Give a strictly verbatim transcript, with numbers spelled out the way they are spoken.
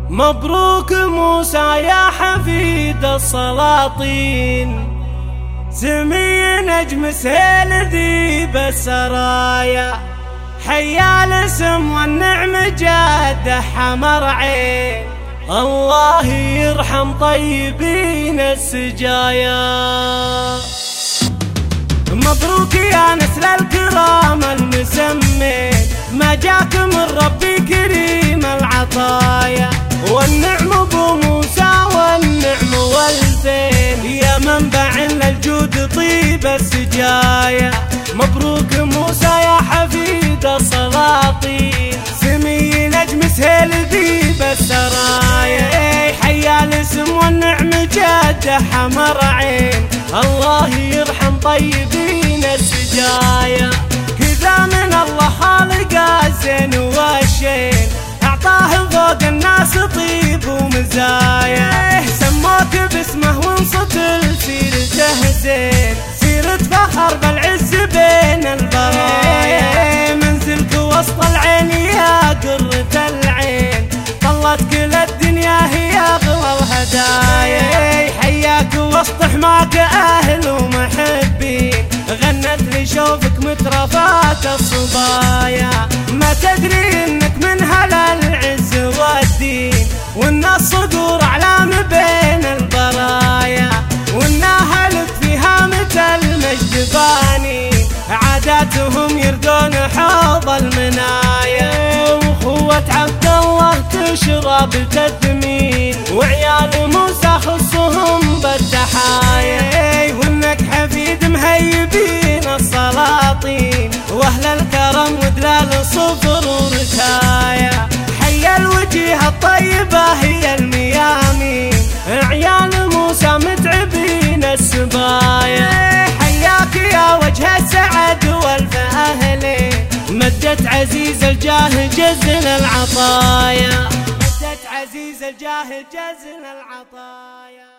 مبروك موسى يا حفيد السلاطين، سمي نجم سهيل ذيب السرايا، حيا الاسم والنعم جاده حمر عين، الله يرحم طيبين السجايا. مبروك يا نسل الكرام المسمين، ما جاك من ربي كريم العطايا، والنعم ابو موسى والنعم والفين، يا منبع للجود طيب السجايا. مبروك موسى يا حفيد السلاطين، سمي نجم سهيل ذيب السرايا، حيا الاسم والنعم جاده حمر عين، الله يرحم طيبين السجايا. كذا من الله خالق الزين والشين، اعطاه فوق الناس طيب ومزايا، سموك باسمه وانصت لسيرته زين، سيرة فخر بالعز بين البرايا، منزلك وسط العين يا قرة العين، طلت كل الدنيا هي اغلى الهدايا، حياك وسط حماك اهل ومحبين، غنت لشوفك مترفات الصبايا، ما تدري انك من هل العز والدين، وان الصقور اعلام بين البرايا، وان اهلك فيها مثل المجد بانين، عاداتهم يردون حوض المنايا، واخوة عبد الله تشرب تدمين، وعيال موسى خصهم بالتحايا، وانك حفيد مهيبين السلاطين، واهل الكرم ودلال صفر وركايا، حيا الوجيه الطيبه هي الميامين، عيال موسى متعبين السبايا، حياك يا وجه السعد والف اهلين، مدت عزيز الجاه جزل العطايا، مدت عزيز الجاه جزل العطايا.